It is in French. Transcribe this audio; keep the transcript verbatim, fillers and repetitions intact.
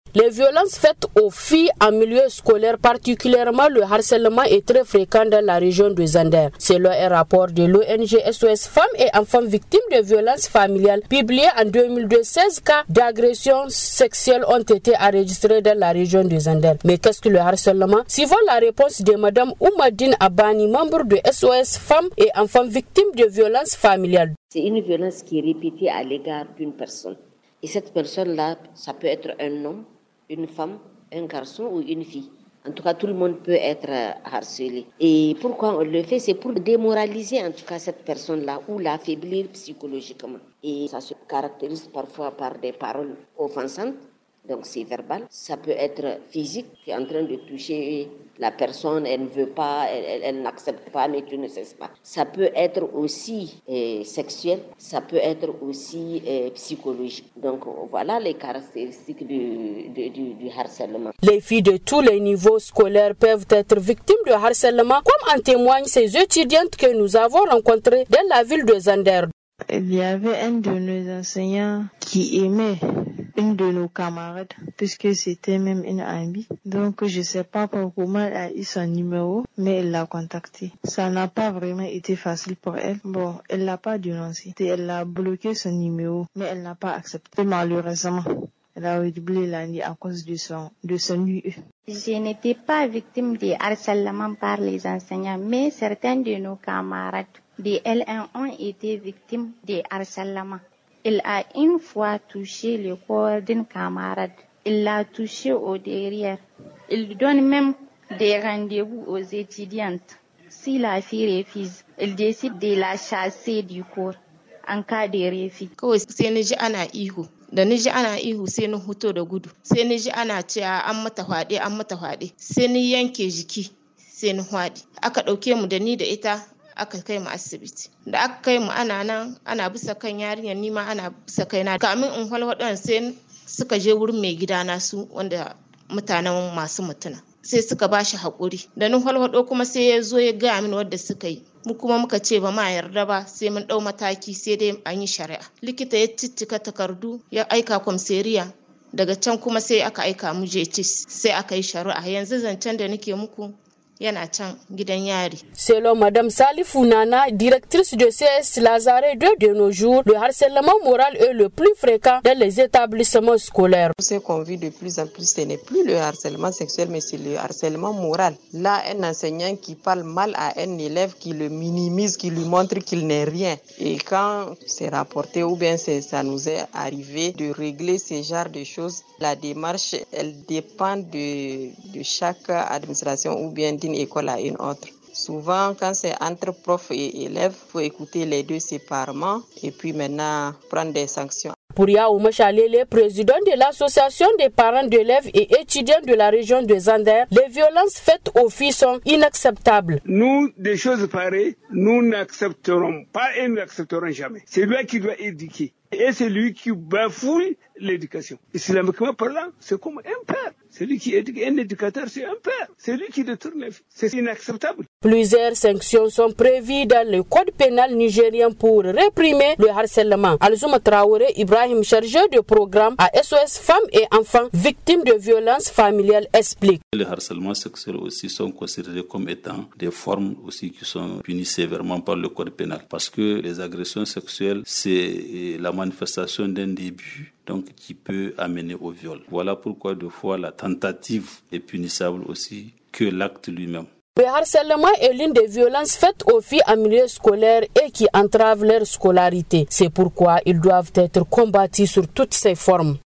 Les violences faites aux filles en milieu scolaire, particulièrement le harcèlement, est très fréquent dans la région de Zander. Selon un rapport de l'O N G S O S Femmes et Enfants Victimes de violences familiales, publié en deux mille deux, seize cas d'agressions sexuelles ont été enregistrés dans la région de Zander. Mais qu'est-ce que le harcèlement? Suivant la réponse de Madame Oumadine Abani, membre de S O S Femmes et Enfants Victimes de violences familiales. C'est une violence qui est répétée à l'égard d'une personne. Et cette personne-là, ça peut être un homme, une femme, un garçon ou une fille. En tout cas, tout le monde peut être harcelé. Et pourquoi on le fait? C'est pour démoraliser en tout cas cette personne-là ou l'affaiblir psychologiquement. Et ça se caractérise parfois par des paroles offensantes. Donc c'est verbal. Ça peut être physique, tu es en train de toucher la personne, elle ne veut pas, elle, elle, elle n'accepte pas, mais tu ne cesses pas. Ça peut être aussi euh, sexuel, ça peut être aussi euh, psychologique. Donc voilà les caractéristiques du, du, du, du harcèlement. Les filles de tous les niveaux scolaires peuvent être victimes de harcèlement, comme en témoignent ces étudiantes que nous avons rencontrées dans la ville de Zander. Il y avait un de nos enseignants qui aimait une de nos camarades, puisque c'était même une amie. Donc, je sais pas comment elle a eu son numéro, mais elle l'a contacté. Ça n'a pas vraiment été facile pour elle. Bon, elle l'a pas dénoncé. Elle a bloqué son numéro, mais elle n'a pas accepté, malheureusement. Elle a redoublé l'année à cause de son, de son U E. Je n'étais pas victime de harcèlement par les enseignants, mais certains de nos camarades de L un ont été victimes de harcèlement. Il a une fois touché le corps d'une camarade. Il l'a touché au derrière. Il donne même des rendez-vous aux étudiantes. Si la fille refuse, il décide de la chasser du cours en cas de refus. Kawai sai na ji ana ihu. Da na ji ana ihu sai na huto da gudu. Sai na ji ana cewa an mata hwaɗe, an mata hwaɗe. Sai na yanke jiki, sai na hwaɗe. Aka ɗauke mu da ni da ita. Aka kai mu asibiti. Da aka kai mu ana nan ana bisa kan yarinyar ni ma ana bisa kaina. Kamin in halwaɗan sai suka je wurin mai gidana su wanda mutanen masu mutuna. Sai suka ba shi haƙuri. Da ni halwaɗo kuma sai ya zo ya gaya mini wadda suka yi. Mu kuma muka ce ba ma yarda ba sai mun ɗau mataki sai dai an yi shari'a. Likita ya ciccika takardu ya aika kwamseriya. Daga can kuma sai aka aika mu je cis sai aka yi shari'a. Yanzu zancen da nake muku yana can gidan yari. Selon Madame Salifou Nana, directrice de C S Lazare deux, de nos jours, le harcèlement moral est le plus fréquent dans les établissements scolaires. Ce qu'on vit de plus en plus, ce n'est plus le harcèlement sexuel, mais c'est le harcèlement moral. Là, un enseignant qui parle mal à un élève, qui le minimise, qui lui montre qu'il n'est rien. Et quand c'est rapporté ou bien c'est, ça nous est arrivé de régler ce genre de choses, la démarche, elle dépend de, de chaque administration ou bien d'une école à une autre. Souvent, quand c'est entre prof et élève, il faut écouter les deux séparément et puis maintenant prendre des sanctions. Pour Yaouma Chalele, président de l'association des parents d'élèves et étudiants de la région de Zander, les violences faites aux filles sont inacceptables. Nous, des choses pareilles, nous n'accepterons pas et nous n'accepterons jamais. C'est lui qui doit éduquer. Et c'est lui qui bafoue l'éducation. Islamiquement parlant, c'est comme un père. Celui qui éduque un éducateur, c'est un père. C'est lui qui détourne les filles. C'est inacceptable. Plusieurs sanctions sont prévues dans le code pénal nigérien pour réprimer le harcèlement. Alzouma Traoré Ibrahim, chargé de programme à S O S Femmes et Enfants Victimes de violences familiales, explique. Les harcèlements sexuels aussi sont considérés comme étant des formes aussi qui sont punies sévèrement par le code pénal. Parce que les agressions sexuelles, c'est la manifestation d'un début, donc qui peut amener au viol. Voilà pourquoi deux fois la tentative est punissable aussi que l'acte lui-même. Le harcèlement est l'une des violences faites aux filles en milieu scolaire et qui entrave leur scolarité. C'est pourquoi ils doivent être combattus sur toutes ses formes.